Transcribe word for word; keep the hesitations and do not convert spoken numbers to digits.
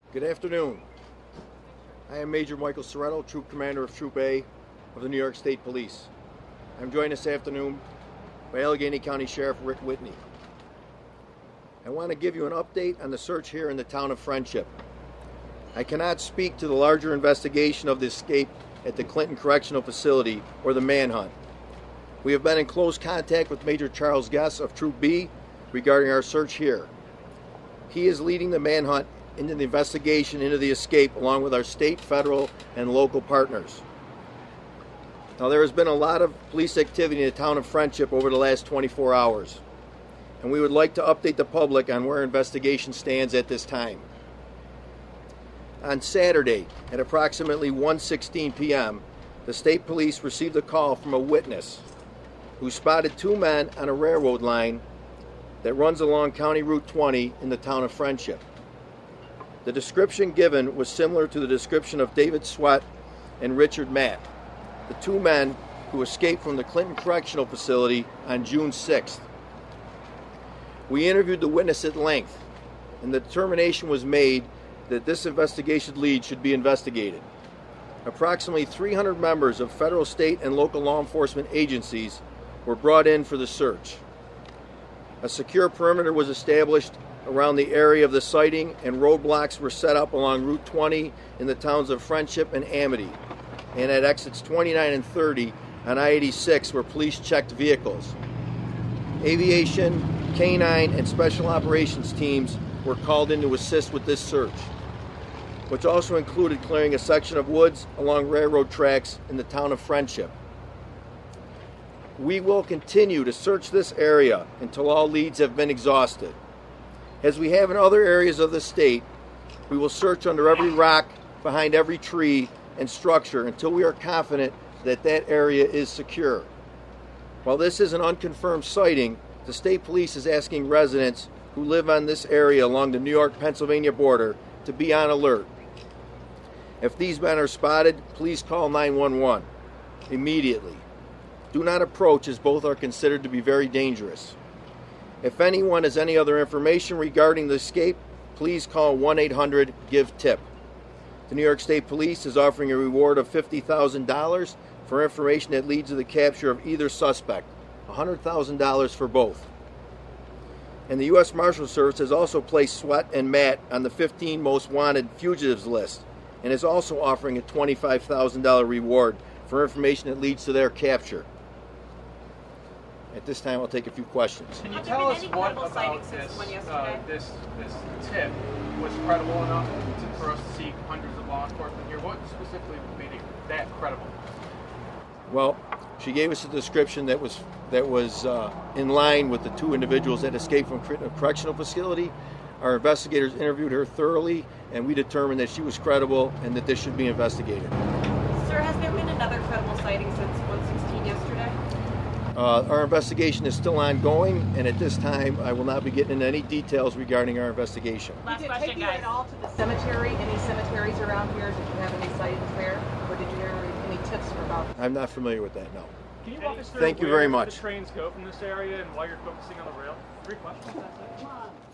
Good afternoon. I am Major Michael Soretto, Troop Commander of Troop A of the New York State Police. I'm joined this afternoon by Allegheny County Sheriff Rick Whitney. I want to give you an update on the search here in the town of Friendship. I cannot speak to the larger investigation of the escape at the Clinton Correctional Facility or the manhunt. We have been in close contact with Major Charles Guess of Troop B regarding our search here. He is leading the manhunt into the investigation into the escape along with our state, federal, and local partners. Now, there has been a lot of police activity in the town of Friendship over the last twenty-four hours, and we would like to update the public on where our investigation stands at this time. On Saturday at approximately one sixteen p m, the state police received a call from a witness who spotted two men on a railroad line that runs along County Route twenty in the town of Friendship. The description given was similar to the description of David Sweat and Richard Matt, the two men who escaped from the Clinton Correctional Facility on June sixth. We interviewed the witness at length, and the determination was made that this investigation lead should be investigated. Approximately three hundred members of federal, state, and local law enforcement agencies were brought in for the search. A secure perimeter was established around the area of the sighting, and roadblocks were set up along Route twenty in the towns of Friendship and Amity, and at exits twenty-nine and thirty on I eighty-six where police checked vehicles. Aviation, K nine, and special operations teams were called in to assist with this search, which also included clearing a section of woods along railroad tracks in the town of Friendship. We will continue to search this area until all leads have been exhausted. As we have in other areas of the state, we will search under every rock, behind every tree and structure until we are confident that that area is secure. While this is an unconfirmed sighting, the state police is asking residents who live on this area along the New York-Pennsylvania border to be on alert. If these men are spotted, please call nine one one immediately. Do not approach, as both are considered to be very dangerous. If anyone has any other information regarding the escape, please call one eight hundred give tip. The New York State Police is offering a reward of fifty thousand dollars for information that leads to the capture of either suspect, one hundred thousand dollars for both. And the U S Marshal Service has also placed Sweat and Matt on the fifteen most wanted fugitives list, and is also offering a twenty-five thousand dollars reward for information that leads to their capture. At this time, I'll take a few questions. Can you tell us what about this, uh, this this tip was credible enough to, for us to see hundreds of law enforcement here? What specifically made it that credible? Well, she gave us a description that was that was uh, in line with the two individuals that escaped from a correctional facility. Our investigators interviewed her thoroughly, and we determined that she was credible and that this should be investigated. Sir, has there been another credible sighting since one sixteen yesterday? Uh, our investigation is still ongoing, and at this time, I will not be getting into any details regarding our investigation. Last Did it question, take you guys. at all to the cemetery? Any cemeteries around here? Did you have any sightings there? Or did you hear any tips about? I'm not familiar with that, no. Can you walk us through Thank you where very much. the trains go from this area and why you're focusing on the rail? Three questions, that's it.